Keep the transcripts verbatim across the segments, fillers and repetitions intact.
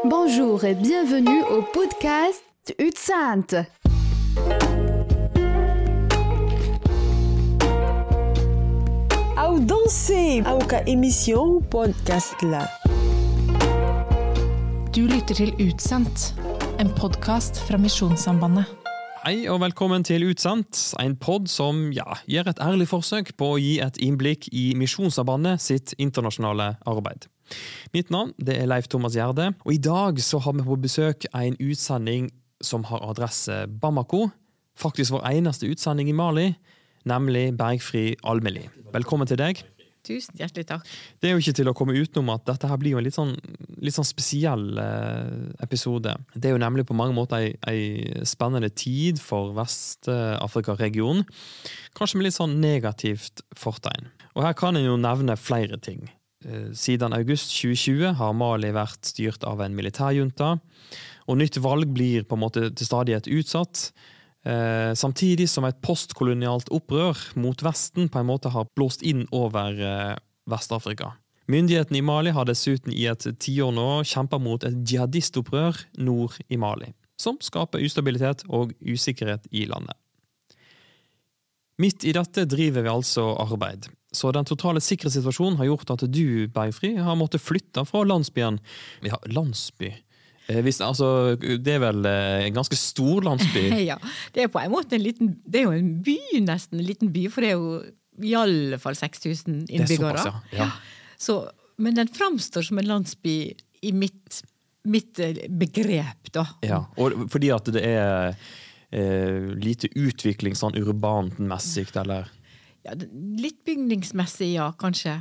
Bonjour et bienvenue au podcast Utsant. Au danser au ka emission podcast la. Du lytter til Utsendt, en podcast fra Misjonssambandet. Hei og velkommen til Utsendt, en podd som ja, gjør et ærlig forsøk på å gi et innblikk i Misjonssambandet sitt internasjonale arbeid. Mitt navn det er Leif Thomas Gjerde, og i dag så har vi på besøk en utsending som har adresse Bamako, faktisk vår eneste utsending i Mali, nemlig Bergfri Almeli. Velkommen til deg. Tusen hjertelig takk. Det er jo ikke til å komme utenom at dette her blir jo en litt sånn, litt sånn spesiell eh, episode. Det er jo nemlig på mange måter en, en spennende tid for Vest-Afrika-regionen, kanskje med litt sånn negativt fortegn. Og her kan jeg jo nevne flere ting. Siden august tjue tjue har Mali vært styrt av en militærjunta, og nytt valg blir på en måte til stadighet utsatt, eh, samtidig som et postkolonialt opprør mot Vesten på en måte har blåst inn over eh, Vest-Afrika. Myndighetene i Mali har dessuten i et tiår nå kjempet mot et jihadistopprør nord i Mali, som skaper ustabilitet og usikkerhet i landet. Midt i dette driver vi altså arbeid. Så den totale sikkerhetssituasjonen har gjort at du, Bergfri, har måttet flytte fra landsbyen. Ja, landsby. Eh, hvis, altså, det er vel eh, en ganske stor landsby? Ja, det er på en måte en liten, det er jo en by nesten, en liten by, for det er jo i alle fall seks tusen innbyggere. Det er såpass, ja. Ja. Så, men den framstår som en landsby i mitt, mitt begrep, da. Ja, og fordi at det er eh, lite utvikling sånn urbant-messig, eller... Ja, litt bygningsmessig, ja, kanskje.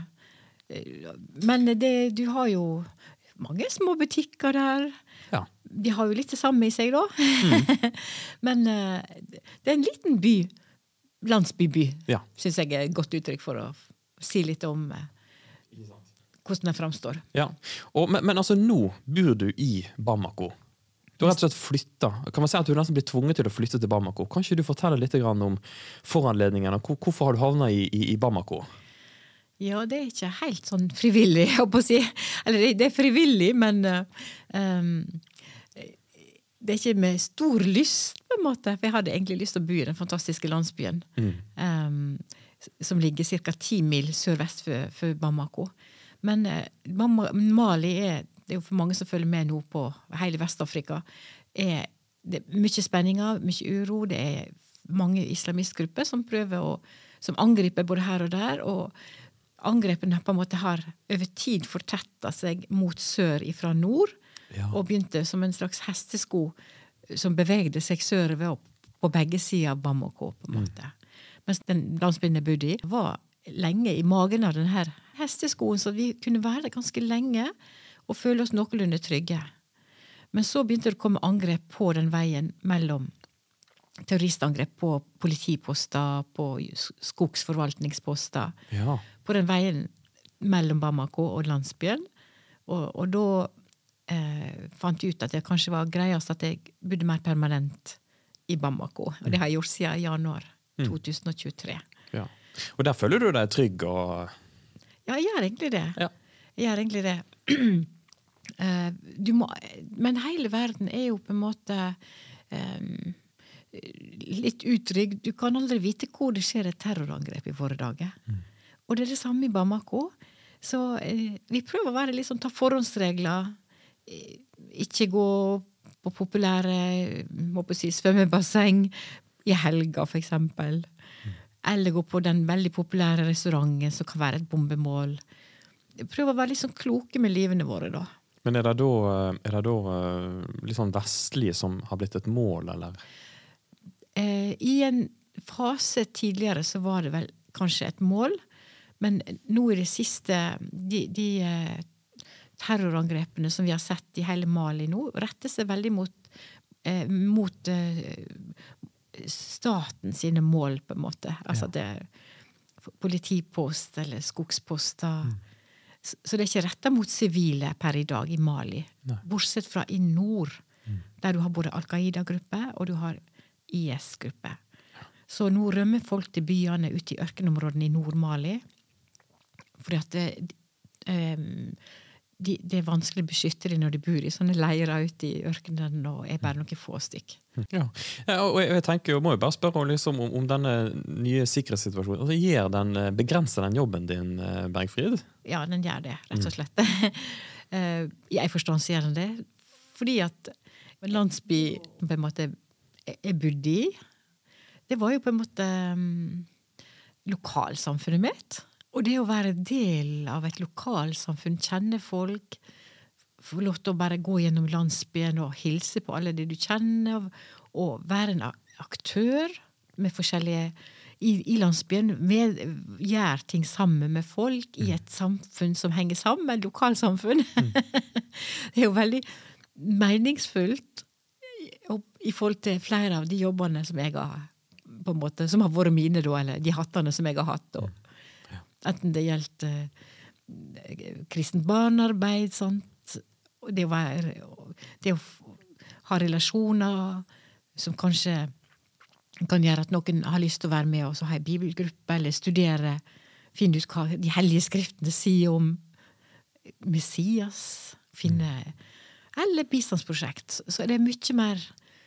Men det, du har jo mange små butikker der. Ja. De har jo litt det samme i seg, da. Mm. Men uh, det er en liten by, landsbyby, ja. Synes jeg er et godt uttrykk for å si litt om uh, hvordan det fremstår. Ja, og, men, men altså nå bor du i Bamako. Du har rett og slett flyttet. Kan man si at du nesten blir tvunget til å flytte til Bamako? Kan ikke du fortelle litt om foranledningen? Hvorfor har du havnet i, i, i Bamako? Ja, det er ikke helt sånn frivillig, jeg håper å si. Eller det, det er frivillig, men um, det er ikke med stor lyst, på en måte. For jeg hadde egentlig lyst til å bo i den fantastiske landsbyen, mm. um, som ligger cirka ti mil sørvest for, for Bamako. Men uh, Mali er det er jo for mange som følger med nå på hele Vest-Afrika, er det er mye spenninger, mye uro, det er mange islamistgrupper som prøver å, som angriper både her og der, og angrepene på en måte har over tid fortettet seg mot sør ifra nord, ja. Og begynte som en slags hestesko som bevegde seg sørover opp på begge sider av Bamako, på en måte. Mm. Mens den landsbyen jeg bodde i var lenge i magen av denne hesteskoen, så vi kunne være der ganske lenge, og føle oss noenlunde trygge. Men så begynte det å komme angrep på den veien mellom terroristangrep på politiposter, på skogsforvaltningsposter, ja. På den veien mellom Bamako og landsbyen. Og, og da eh, fant jeg ut at det kanskje var greiest at jeg bodde mer permanent i Bamako. Og det har jeg gjort siden januar tjue tjuetre. Ja. Og der føler du deg trygg? Og... Ja, jeg gjør egentlig det. Ja. Jeg gjør egentlig det. Uh, du må, men hele verden er jo på en måte um, litt utrygg. Du kan aldri vite hvor det skjer et terrorangrep i våre dager. Mm. Og det er det samme i Bamako. Så uh, vi prøver å være litt sånn, ta forhåndsregler, ikke gå på populære må på si, svømmebasseng i helga for eksempel. Mm. Eller gå på den veldig populære restauranten som kan være et bombemål. Prøve å være litt sånn kloke med livene våre da. Men er det da, er det da litt sånn vestlige som har blitt et mål, eller? Eh, I en fase tidligere så var det vel kanskje et mål, men nå i det siste, de, de terrorangrepene som vi har sett i hele Mali nå, retter seg veldig mot, eh, mot eh, staten sine mål på en måte. Altså ja. Det politipost eller skogsposter. Mm. Så det er ikke rettet mot sivile per i dag i Mali. Nei. Bortsett fra i nord, mm. der du har både Al-Qaida-gruppe og du har I S-gruppe. Ja. Så nå rømmer folk til byene ute i ørkenområdene i Nord-Mali, fordi at det, um, de, det er vanskelig å beskytte dem når de bor i sånne leirer ute i ørkenen og er bare noen få stykk. Ja, og jeg, jeg tenker, jeg må jo bare spørre liksom, om, om denne nye sikkerhetssituasjonen. Altså, gjør den, begrenser den jobben din, Bergfrid? Ja, den gjør det, rett og slett. Mm. Jeg forstår så gjør den det, fordi at landsby på en måte jeg bodde i, det var jo på en måte um, lokalsamfunnet mitt. Og det å være del av et lokalsamfunn, kjenne folk, få lov til å bare gå gjennom landsbyen og hilse på alle det du kjenner, og være en aktør med forskjellige i, i landsbyen, med, gjør ting sammen med folk i et samfunn som henger sammen, lokalsamfunn. Mm. Det er jo veldig meningsfullt i forhold til flere av de jobbene som jeg har, på en måte, som har vært mine da, eller de hattene som jeg har hatt da. Enten det gjeldt uh, kristent barnearbeid, sant? Det, å være, det å ha relasjoner som kanskje kan gjøre at noen har lyst til å være med og så ha en bibelgruppe, eller studere, finne ut hva de hellige skriftene sier om Messias, finne, eller bistandsprosjekt. Så det er mye mer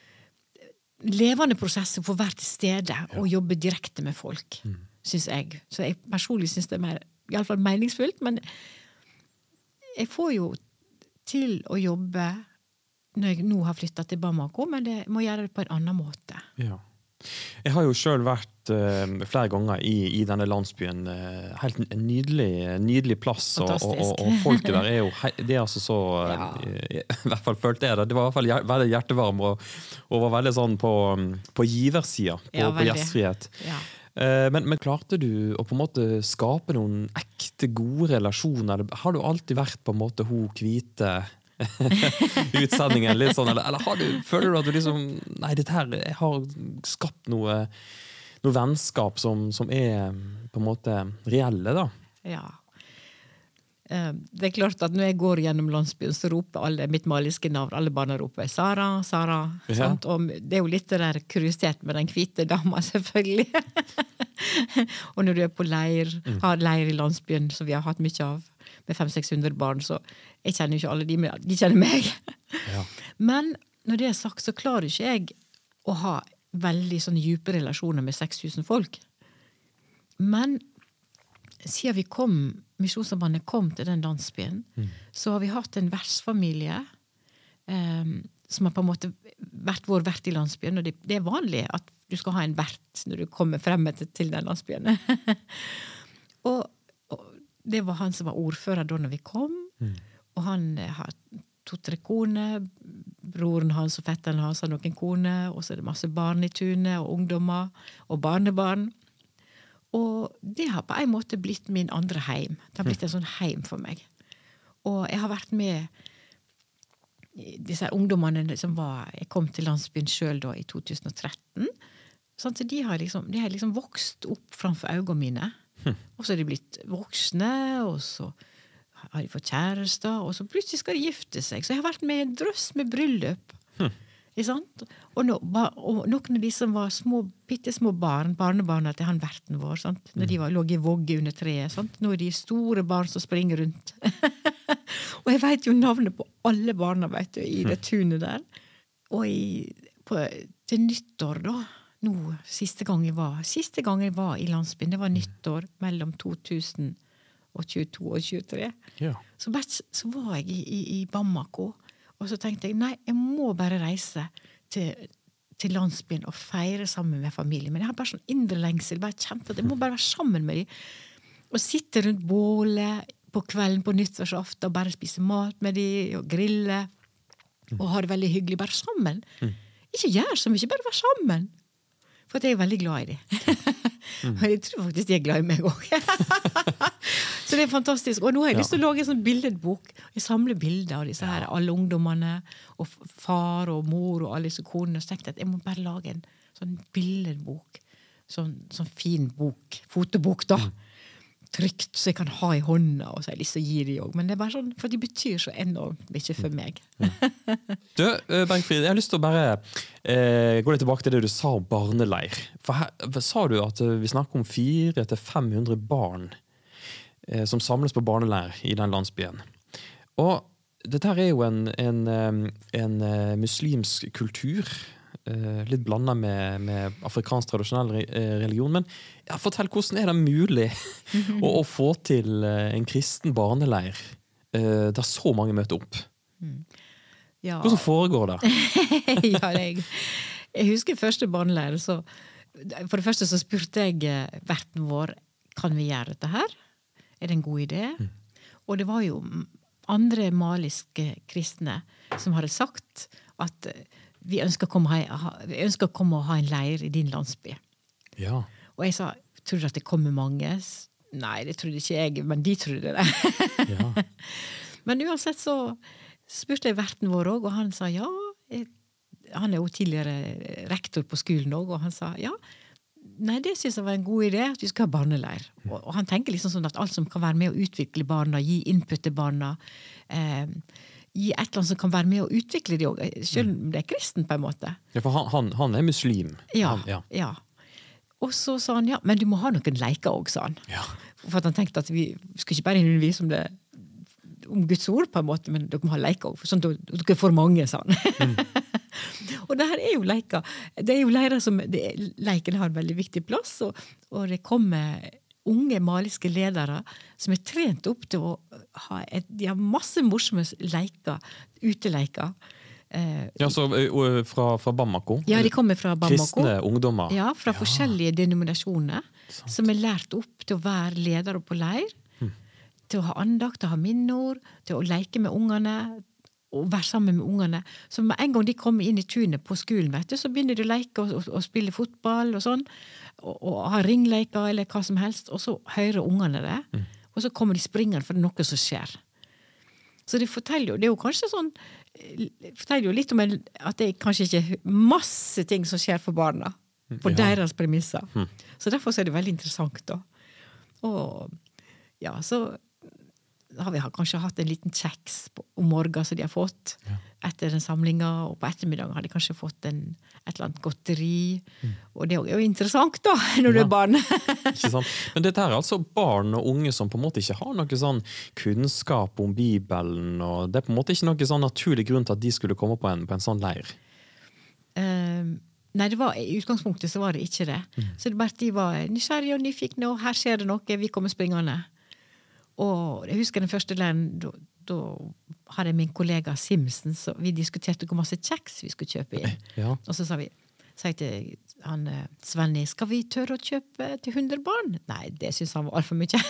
levende prosesser for å være til stede og jobbe direkte med folk. Mm. Synes jeg. Så jeg personlig synes det er mer, i alle fall meningsfullt, men jeg får jo til å jobbe når jeg nå har flyttet til Bamako, men det må gjøre det på en annen måte. Ja. Jeg har jo selv vært uh, flere ganger i, i denne landsbyen, uh, helt en nydelig, nydelig plass, og, og, og, og folket der er jo, det er altså så, uh, ja. i, i hvert fall følte jeg det, det var i hvert fall veldig hjertevarm, og, og var veldig sånn på, på giversida, på, ja, på gjestfrihet. Ja. Men, men klarte du å på en måte skape noen ekte gode relasjoner? Har du alltid vært på en måte ho hvite utsendingen litt sånn, eller, eller har du, føler du at du liksom, nei, dette her, jeg har skapt noe, noe vennskap som, som er på en måte reelle da? Ja. Det er klart at når jeg går gjennom landsbyen, så roper alle mitt maliske navn. Alle barna roper Sara, Sara. Ja. Og det er jo litt det der kuriositet med den hvite dama, selvfølgelig. Og når du er på leir, mm. har leir i landsbyen, som vi har hatt mye av, med fem seks hundre barn, så jeg kjenner jo ikke alle de, men de kjenner meg. Ja. Men når det er sagt, så klarer ikke jeg å ha veldig sånne dype relasjoner med seks tusen folk. Men siden vi kom, Misjonssambandet kom til den landsbyen, mm. så har vi hatt en vertsfamilie um, som har på en måte vært vår vert i landsbyen, og det, det er vanlig at du skal ha en vert når du kommer frem til, til den landsbyen. og, og det var han som var ordfører da når vi kom, mm. og han har to-tre koner, broren hans og fetteren hans har noen koner, og så er det masse barn i tunet, og ungdommer, og barnebarn. Og det har på en måte blitt min andre heim. Det har blitt en sånn heim for meg. Og jeg har vært med disse ungdommene som var, jeg kom til landsbyen selv da i to tusen og tretten, sånn at de har liksom, de har liksom vokst opp framfor øynene mine. Hm. Og så er de blitt voksne, og så har de fått kjærester, og så plutselig skal de gifte seg. Så jeg har vært med en drøss med bryllup. Hm. Og, no, og noen av de som var små, bittesmå barn, barnebarna til han verten vår, sant? Når de var, lå i vogge under treet, sant? Nå er de store barn som springer rundt. Og jeg vet jo navnet på alle barna, vet du, i det tunet der. Og i, på, til nyttår da, nå, siste gang jeg var, siste gang jeg var i landsbyen, det var nyttår mellom to tusen og tjueto og tjuetre. Ja. Så, så var jeg i, i, i Bamako, og så tenkte jeg, nei, jeg må bare reise til, til landsbyen og feire sammen med familien. Men jeg har bare sånn indre lengsel, bare kjent at jeg må bare være sammen med dem. Og sitte rundt bålet på kvelden på nyttårsaften og bare spise mat med dem, og grille, og ha det veldig hyggelig, bare sammen. Ikke gjøre så mye, bare være sammen. For at jeg er veldig glad i dem. Og jeg tror faktisk de er glad i meg også. Så det er fantastisk. Og nå har jeg lyst til å lage en sånn bildebok. Jeg samler bilder av disse her, alle ungdommene, og far og mor og alle disse konene. Så tenkte jeg at jeg må bare lage en sånn bildebok. Sånn, sånn fin bok, fotobok da. Trygt, så jeg kan ha i hånda, og så har jeg lyst til å gi dem også. Men det er bare sånn, for de betyr så enormt mye for meg. Du, Bergfrid, jeg har lyst til å bare eh, gå litt tilbake til det du sa om barneleir. For her sa du at vi snakker om fire til fem hundre barn eh, som samles på barneleir i den landsbyen. Og dette her er jo en, en, en muslimsk kultur, litt blandet med, med afrikansk tradisjonell religion, men ja, fortell, hvordan er det mulig å, å få til en kristen barneleir der så mange møter opp? Ja. Hvordan foregår det? ja, jeg, jeg husker første barneleir, så for det første så spurte jeg verten vår, kan vi gjøre dette her? Er det en god idé? Mm. Og det var jo andre maliske kristne som hadde sagt at vi ønsker å komme, vi ønsker å komme og ha en leir i din landsby. Ja. Og jeg sa, tror du at det kommer mange? Nei, det trodde ikke jeg, men de trodde det. ja. Men uansett så spurte jeg verten vår også, og han sa ja. Jeg, han er jo tidligere rektor på skolen også, og han sa ja. Nei, det synes jeg var en god idé, at vi skal ha barneleir. Og, og han tenker liksom sånn at alt som kan være med å utvikle barna, gi input til barna, eh, gi et eller annet som kan være med å utvikle det også, selv om det er kristen på en måte. Ja, for han, han, han er muslim. Ja, han, ja. ja. Og så sa han, ja, men du må ha noen leker også, sa han. Ja. For at han tenkte at vi skulle ikke bare undervise om det, om Guds ord på en måte, men dere må ha leker også, sånn at dere får mange, sa han. Mm. og det her er jo leker. Det er jo leirer som, det, leiken har en veldig viktig plass, og, og det kommer unge maliske ledere som er trent opp til å ha et, de har masse morsomme leker, uteleker. Eh, ja, så uh, fra, fra Bamako? Ja, de kommer fra Bamako. Kristne ungdommer? Ja, fra ja. forskjellige denominasjoner, sant. Som er lært opp til å være ledere på leir, hm. til å ha andakt, til å ha minneord, til å leke med ungene, og være sammen med ungene. Så med en gang de kommer inn i tunet på skolen, vet du, så begynner de å leke og, og, og spille fotball og sånn, og, og ha ringleker eller hva som helst, og så hører ungene det, mm. og så kommer de springende for det er noe som skjer. Så det forteller jo, det er jo kanskje sånn, forteller jo litt om en, at det er kanskje ikke masse ting som skjer for barna, på ja. Deres premisser. Mm. Så derfor er det veldig interessant da. Og ja, så har vi kanskje hatt en liten kjeks på, om morgen som de har fått ja. Etter den samlingen, og på ettermiddagen har de kanskje fått en, et eller annet godteri, mm. og det er jo interessant da, når ja. Du er barn. Ikke sant? Men dette er altså barn og unge som på en måte ikke har noe sånn kunnskap om Bibelen, og det er på en måte ikke noe sånn naturlig grunn til at de skulle komme på en, på en sånn leir. Um, nei, det var, i utgangspunktet så var det ikke det. Mm. Så det bare de var nysgjerrige og nyfikne, og her skjer det noe, vi kommer springende. Og jeg husker den første leiren, da, da hadde jeg min kollega Simpson, så vi diskuterte hvor masse kjeks vi skulle kjøpe inn. Ja. Og så sa vi, sa jeg til han, Svenny, skal vi tørre å kjøpe til hundre barn? Nei, det synes han var alt for mye.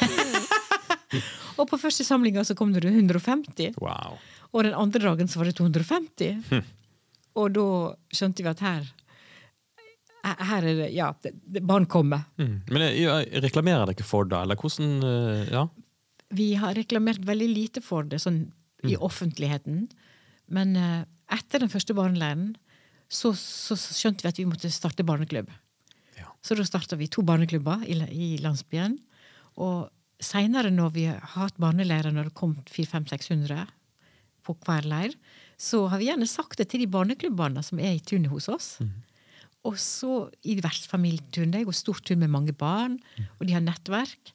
Og på første samlingen så kom det hundre og femti. Wow. Og den andre dagen så var det to hundre og femti. Hm. Og da skjønte vi at her, her er det, ja, det, det, barn kommer. Mm. Men jeg, jeg reklamerer det ikke for det, eller hvordan, ja? Vi har reklamert veldig lite for det sånn, mm. i offentligheten, men uh, etter den første barneleiren så, så skjønte vi at vi måtte starte barneklubb. Ja. Så da startet vi to barneklubber i, i landsbyen, og senere når vi har hatt barneleirer, når det kom fire, fem, seks hundre på hver leir, så har vi gjerne sagt det til de barneklubbene som er i tunet hos oss. Mm. Og så i vertsfamilietunet, det er jo stort tun med mange barn, mm. og de har nettverk,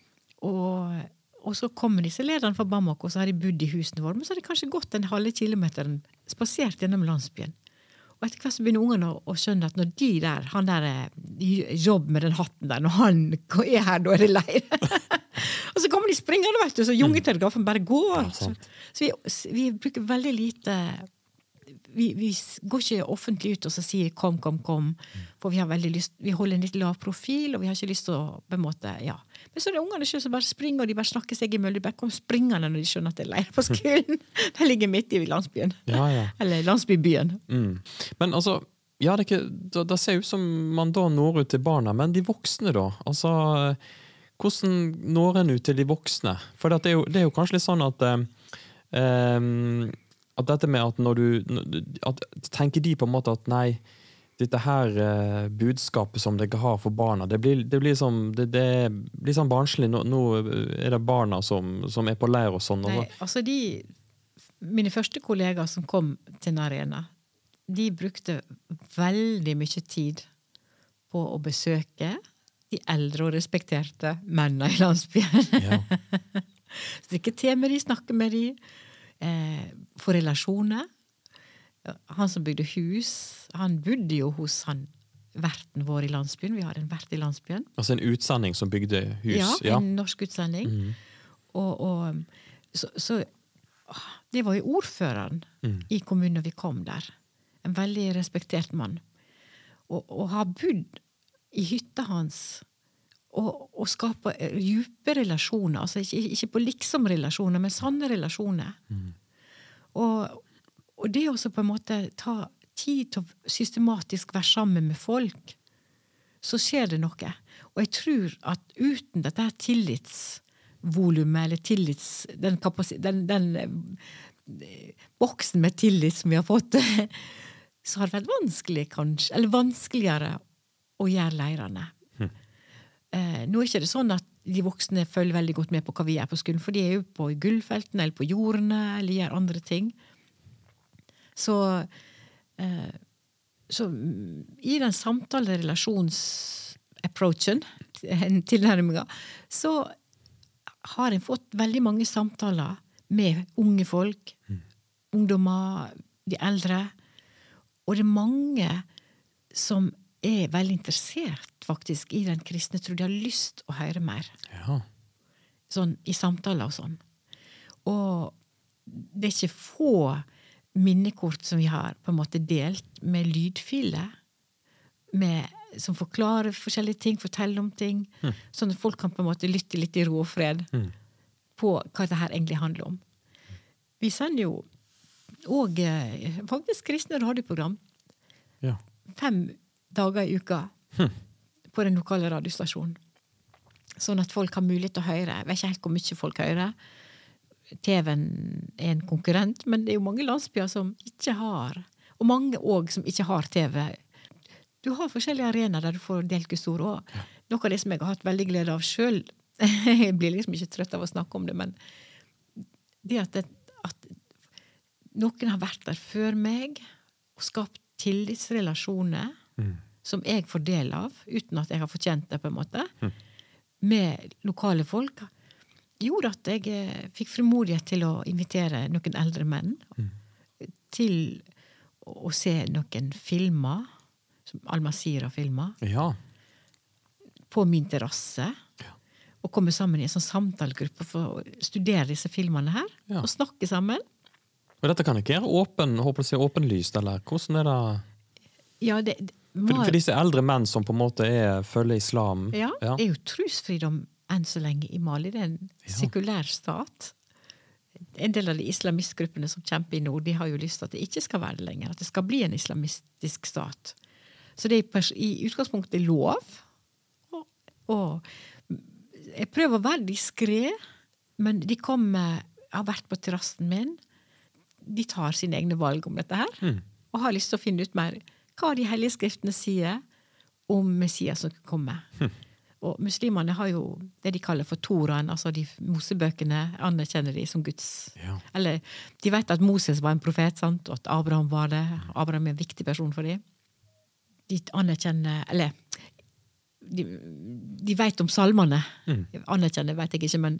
og Og så kommer disse lederne fra Bamako, og så har de bodd i husene våre, men så har de kanskje gått en halve kilometeren spasert gjennom landsbyen. Og etter hvert så begynner ungene å, å skjønne at når de der, han der jobb med den hatten der, når han er her, da er det leir. Og så kommer de springende, vet du, så jungetelegrafen bare går. Ja, så så vi, vi bruker veldig lite, vi, vi går ikke offentlig ut og så sier kom, kom, kom, for vi har veldig lyst, vi holder en litt lav profil, og vi har ikke lyst til å, på en måte, ja. Men så er det ungene selv som bare springer, og de bare snakker seg i møll, de bare kommer springende når de skjønner at det er leir på skolen. De ligger midt i landsbyen. Ja, ja. Eller landsbybyen. Mm. Men altså, ja, det, ikke, det, det ser ut som man da når ut til barna, men de voksne da, altså, hvordan når en ut til de voksne? For det er jo, det er jo kanskje litt sånn at, um, at dette med at når du, at, tenker de på en måte at nei, dette her uh, budskapet som dere har for barna, det blir, det blir, som, det, det blir sånn barnslig. Nå, nå er det barna som, som er på leir og sånn. Nei, altså de, mine første kollegaer som kom til Narena, de brukte veldig mye tid på å besøke de eldre og respekterte mennene i landsbyen. Ja. Strikke te med de, snakke med de, eh, for relasjoner. Han som bygde hus, han bodde jo hos han verten vår i landsbyen. Vi har en vert i landsbyen. Altså en utsending som bygde hus? Ja, ja. en norsk utsending. Mm. Og, og så, så det var jo ordføreren mm. i kommunen når vi kom der. En veldig respektert mann. Og, og ha bodd i hytta hans og, og skapa djupe relasjoner, altså ikke, ikke på liksom-relasjoner, men sanne relasjoner. Mm. Og, og det også på en måte ta tid til å systematisk være sammen med folk, så skjer det noe. Og jeg tror at uten dette her tillitsvolumet, eller tillits, den, den, den boksen med tillit som vi har fått, så har det vært vanskelig kanskje, eller vanskeligere å gjøre leirene. Hm. Eh, nå er ikke det sånn at de voksne følger veldig godt med på hva vi gjør på skolen, for de er jo på gullfeltene, eller på jordene, eller gjør andre ting. Så, eh, så i den samtale-relasjons-approachen, tilnærminga, så har en fått veldig mange samtaler med unge folk, mm. ungdommer, de eldre, og det er mange som er veldig interessert faktisk i den kristne tro. De har lyst å høre mer. Ja. Sånn i samtaler og sånn. Og det er ikke få minnekort som vi har på en måte delt med lydfiler, med, som forklarer forskjellige ting, forteller om ting, mm. sånn at folk kan på en måte lytte litt i ro og fred mm. på hva det her egentlig handler om. Vi sender jo og faktisk kristne radioprogram ja. fem dager i uka hm. på den lokale radiostasjonen. Sånn at folk har mulighet til å høre. Jeg vet ikke helt hvor mye folk hører. T V-en er en konkurrent, men det er jo mange landsbyer som ikke har, og mange også som ikke har T V. Du har forskjellige arenaer der du får delt Guds ord, og ja. Noe av det som jeg har hatt veldig glede av selv, jeg blir liksom ikke trøtt av å snakke om det, men det at, det, at noen har vært der før meg og skapt tillitsrelasjoner mm. som jeg får del av, uten at jeg har fortjent det på en måte, mm. med lokale folk, gjorde at jeg fikk frimodighet til å invitere noen eldre menn mm. til å se noen filmer, som Al-Masira-filmer, ja. på min terrasse, ja. og komme sammen i en sånn samtalegruppe for å studere disse filmene her, ja. og snakke sammen. Men dette kan ikke være åpen, håper jeg, åpenlyst, eller hvordan er det? Ja, det... det for, for disse eldre menn som på en måte er, følger islam. Ja, ja, det er jo trosfridom enn så lenge i Mali. Det er en ja. sekulær stat. En del av de islamistgruppene som kjemper i nord, de har jo lyst til at det ikke skal være det lenger, at det skal bli en islamistisk stat. Så det er i utgangspunktet lov, og, og jeg prøver å være diskret, men de kommer, har vært på terrassen min, de tar sine egne valg om dette her, mm. og har lyst til å finne ut mer hva de hellige skriftene sier om Messias som kommer. Mm. Og muslimene har jo det de kaller for Toraen, altså de Mosebøkene anerkjenner de som Guds. Ja. Eller de vet at Moses var en profet, sant? Og at Abraham var det. Abraham er en viktig person for dem. De anerkjenner, eller de, de vet om salmene. Mm. Anerkjenner vet jeg ikke, men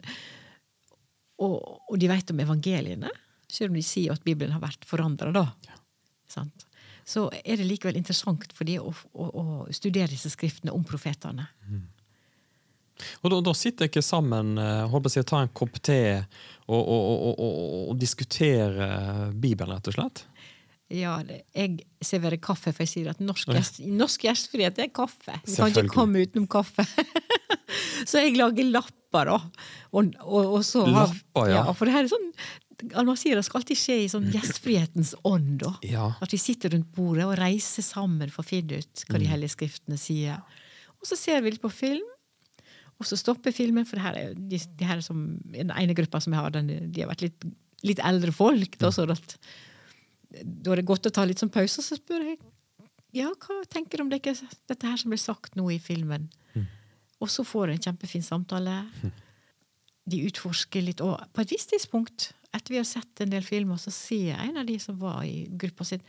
og, og de vet om evangeliene, selv om de sier at Bibelen har vært forandret da. Ja. Sant? Så er det likevel interessant for de å, å, å studere disse skriftene om profetene. Mm. Og da, da sitter jeg ikke sammen, holdt på å si, å ta en kopp te og, og, og, og, og diskutere Bibelen, rett og slett? Ja, det, jeg serverer kaffe, for jeg sier at norsk, gjest, norsk gjestfrihet er kaffe. Vi kan ikke komme utenom kaffe. Så jeg lager lapper da. Og, og, og så lapper, ja. Ja. For det her er sånn, Al-Masira skal alltid skje i sånn gjestfrihetens ånd da. Ja. At vi sitter rundt bordet og reiser sammen for å finne ut hva de hellige skriftene sier. Og så ser vi litt på film, og så stopper filmen, for det her er, de, de her som, den ene gruppa som jeg har, den, de har vært litt, litt eldre folk, da, så at, da er det godt å ta litt sånn pause, og så spør jeg, ja, hva tenker du om det ikke, dette her som ble sagt nå i filmen? Mm. Og så får jeg en kjempefin samtale. Mm. De utforsker litt, og på et visst tidspunkt, etter vi har sett en del filmer, så sier en av de som var i gruppa sin,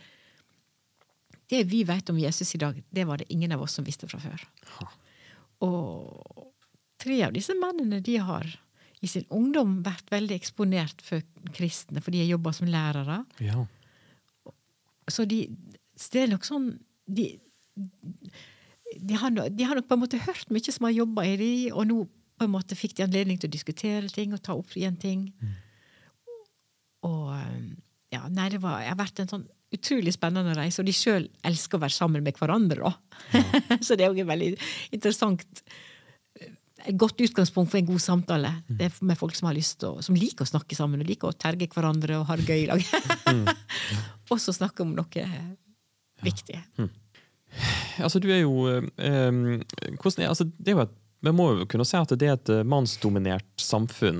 det vi vet om Jesus i dag, det var det ingen av oss som visste fra før. Ja. Og tre av disse mennene, de har i sin ungdom vært veldig eksponert for kristne, fordi jeg jobber som lærere. Ja. Så de, det er nok sånn, de, de, har, de har nok på en måte hørt mye som har jobbet i de, og nå på en måte fikk de anledning til å diskutere ting, og ta opp igjen ting. Mm. Og ja, nei, det var, jeg har vært en sånn utrolig spennende reise, og de selv elsker å være sammen med hverandre da. Ja. Så det er jo veldig interessant, et godt utgangspunkt for en god samtale. Mm. Det er med folk som har lyst til, som liker å snakke sammen, og liker å terge hverandre og ha det gøy i lag. mm. ja. Og så snakke om noe viktig. Ja. Mm. Altså, du er jo um, hvordan er, altså, det er jo et, vi må jo kunne si at det er et mannsdominert samfunn.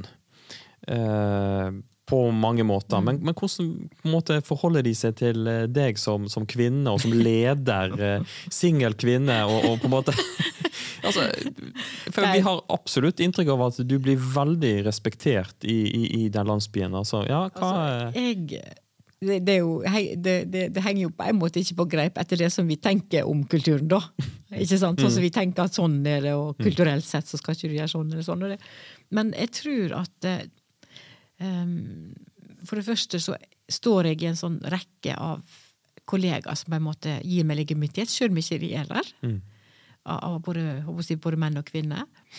Uh, på mange måter, mm. men, men hvordan på en måte forholder de seg til deg som, som kvinne, og som leder, uh, single kvinne, og, og på en måte altså, for vi har absolutt inntrykk av at du blir veldig respektert i, i, i den landsbyen. Altså, ja, hva altså, jeg, det, det, er jo, det, det, det henger jo på en måte ikke på greip etter det som vi tenker om kulturen da. Ikke sant? Sånn som vi tenker at sånn er det, og kulturelt sett så skal ikke du gjøre sånn eller sånn. Og det. Men jeg tror at um, for det første så står jeg i en sånn rekke av kollegaer som på en måte gir meg legitimitet, selv om ikke de er der. Mm. av både, si, både menn og kvinner.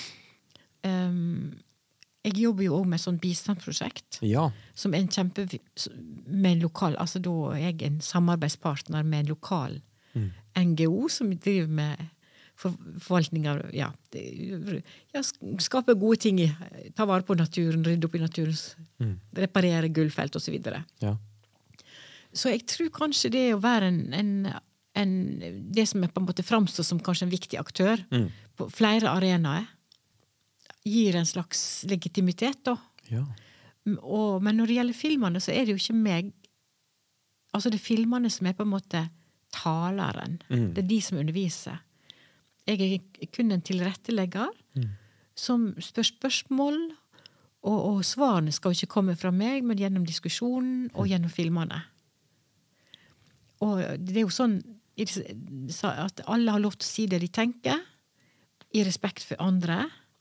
Um, jeg jobber jo også med et sånt bistandsprosjekt, ja. Som er en kjempe, med en lokal, altså da er jeg en samarbeidspartner med en lokal mm. N G O som driver med for, forvaltning av, ja, det, ja, skape gode ting, i, ta vare på naturen, rydde opp i naturen, mm. reparere gulvfelt og så videre. Ja. Så jeg tror kanskje det å være en, en En, det som er på en måte framstår som kanskje en viktig aktør mm. på flere arenaer gir en slags legitimitet da. Ja. Og, men når det gjelder filmene så er det jo ikke meg, altså det er filmene som er på en måte taleren, mm. det er de som underviser. Jeg er kun en tilrettelegger mm. som spør spørsmål, og, og svarene skal ikke komme fra meg, men gjennom diskusjonen og gjennom filmene. Og det er jo sånn at alle har lov til å si det de tenker, i respekt for andre,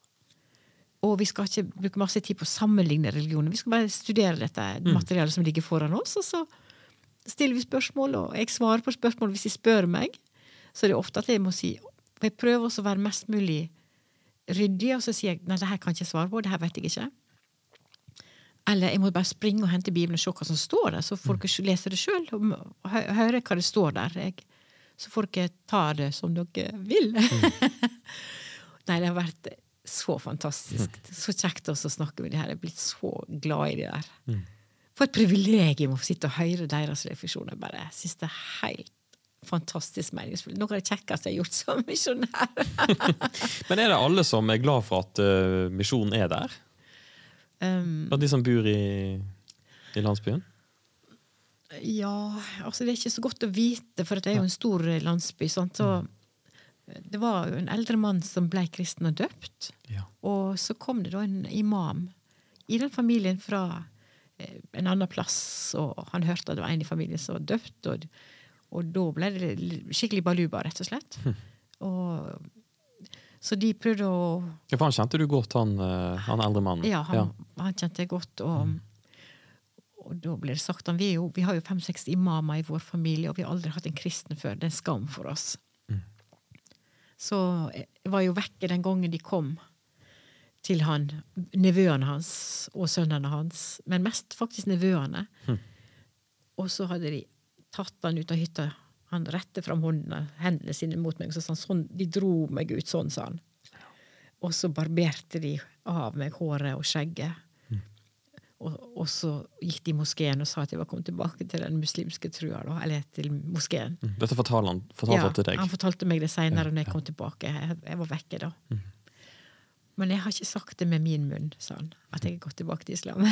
og vi skal ikke bruke masse tid på å sammenligne religioner, vi skal bare studere dette materialet som ligger foran oss, og så stiller vi spørsmål, og jeg svarer på spørsmål hvis de spør meg, så er det ofte at jeg må si, jeg prøver også å være mest mulig ryddig, og så sier jeg, nei, det her kan jeg ikke svare på, det her vet jeg ikke. Eller jeg må bare springe og hente Bibelen og se hva som står der, så folk leser det selv, og høre hva det står der. Jeg, så folk tar det som dere vil. Mm. Nei, det har vært så fantastisk. Mm. Så kjekt også å snakke med de her. Jeg er blitt så glad i de der. Mm. For et privilegium å sitte og høre deres refleksjoner. Jeg bare synes det er helt fantastisk meningsfullt. Noe av det kjekkeste jeg har gjort som misjonær. Men er det alle som er glad for at uh, misjonen er der? Um, og de som bor i, i landsbyen? Ja, altså det er ikke så godt å vite, for det er jo en stor landsby, sant? Så det var jo en eldre mann som ble kristen og døpt, ja. Og så kom det da en imam i den familien fra en annen plass, og han hørte at det var en i familien som var døpt, og, og da ble det skikkelig baluba, rett og slett. Hm. Og så de prøvde å... Ja, for han kjente du godt, han, han eldre mannen? Ja, han, ja. han kjente jeg godt, og, og da ble det sagt at vi, jo, vi har jo fem-seks imamer i vår familie, og vi har aldri hatt en kristen før. Det er en skam for oss. Mm. Så jeg var jo vekke den gangen de kom til han, nevøene hans og sønnene hans, men mest faktisk nevøene. Mm. Og så hadde de tatt han ut av hytta. Han rette fram håndene, hendene sine mot meg, og så sa han, sånn, de dro meg ut sånn, sa han. Og så barberte de av meg håret og skjegget. Mm. Og, og så gikk de i moskeen og sa at jeg var kommet tilbake til den muslimske trua, da, eller til moskeen. Mm. Dette fortalte han, fortalte ja, han til deg? Han fortalte meg det senere ja, når jeg kom ja. tilbake. Jeg, jeg var vekke da. Mm. Men jeg har ikke sagt det med min munn, sa han, at jeg har gått tilbake til islam.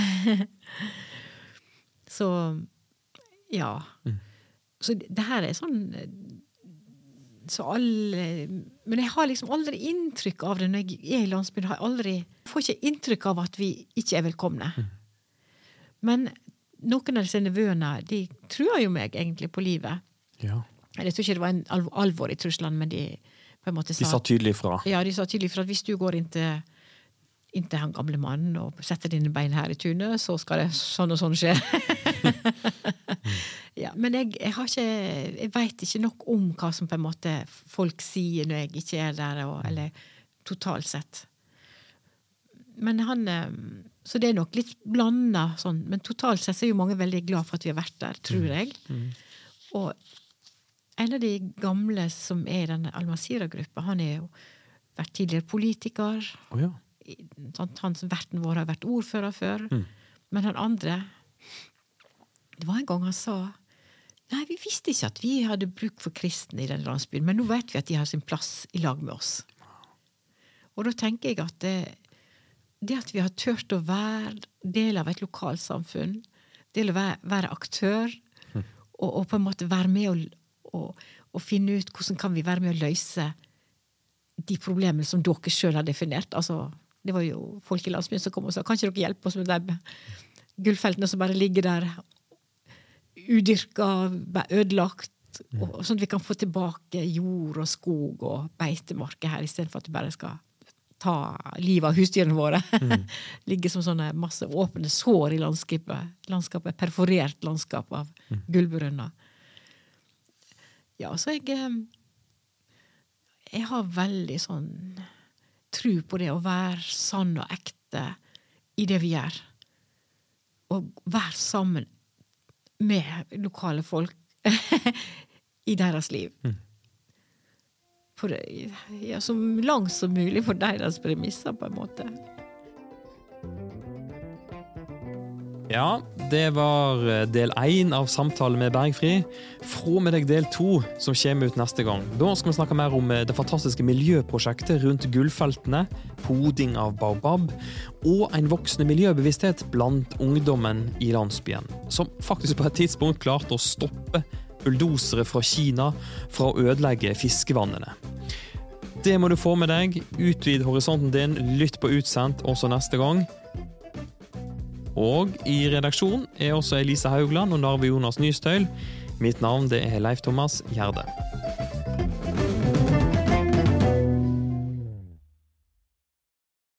Så, ja. Mm. Så det her er sånn så alle, men jeg har liksom aldri inntrykk av det når jeg er i landsbyen, har jeg aldri, får ikke inntrykk av at vi ikke er velkomne. Mm. Men noen av disse nevøene, de tror jo meg egentlig på livet. Ja. Jeg tror ikke det var en alv alvor i truslene, men de på en måte sa... De sa tydelig fra. Ja, de sa tydelig fra at hvis du går inn til inntil han gamle mannen og setter dine bein her i tunet, så skal det sånn og sånn skje. Ja, men jeg, jeg har ikke, jeg vet ikke nok om hva som på en måte folk sier når jeg ikke er der, og, eller totalt sett. Men han, så det er nok litt blandet sånn, men totalt sett så er jo mange veldig glad for at vi har vært der, tror jeg. Mm. Mm. Og en av de gamle som er i denne Al-Masira-gruppa, han er jo vært tidligere politiker. Oh, ja. Hans verten vår har vært ordfører før. Mm. Men han andre, det var en gang han sa, nei, vi visste ikke at vi hadde bruk for kristne i den landsbyen, men nå vet vi at de har sin plass i lag med oss. Og da tenker jeg at det, det at vi har tørt å være del av et lokalsamfunn, del av å være, være aktør, mm. og, og på en måte være med og, og, og finne ut hvordan kan vi være med å løse de problemene som dere selv har definert. Altså, det var jo folk i landsbyen som kom og sa, kan ikke dere hjelpe oss med de gullfeltene som bare ligger der udyrka, ødelagt, mm. og sånn at vi kan få tilbake jord og skog og beitemarker her, i stedet for at vi bare skal ta livet av husdyrene våre. Mm. Ligge som sånne masse åpne sår i landskapet, landskapet perforert landskap av mm. gullbrønner. Ja, så jeg jeg har veldig sånn tro på det å være sann og ekte i det vi gjør. Og være sammen med lokale folk i deres liv. Mm. For, ja, som langt som mulig for deres premisser, på en måte. Ja, det var del én av samtalen med Bergfri. Få med deg del to, som kommer ut neste gang. Da skal vi snakke mer om det fantastiske miljøprosjektet rundt gullfeltene, poding av baobab, og en voksende miljøbevissthet blant ungdommen i landsbyen, som faktisk på et tidspunkt klarte å stoppe bulldosere fra Kina fra å ødelegge fiskevannene. Det må du få med deg. Utvid horisonten din, lytt på Utsendt også neste gang. Og i redaksjon er også Elisa Haugland og Narve Jonas Nystøyl. Mitt navn det er Leif Thomas Gjerde.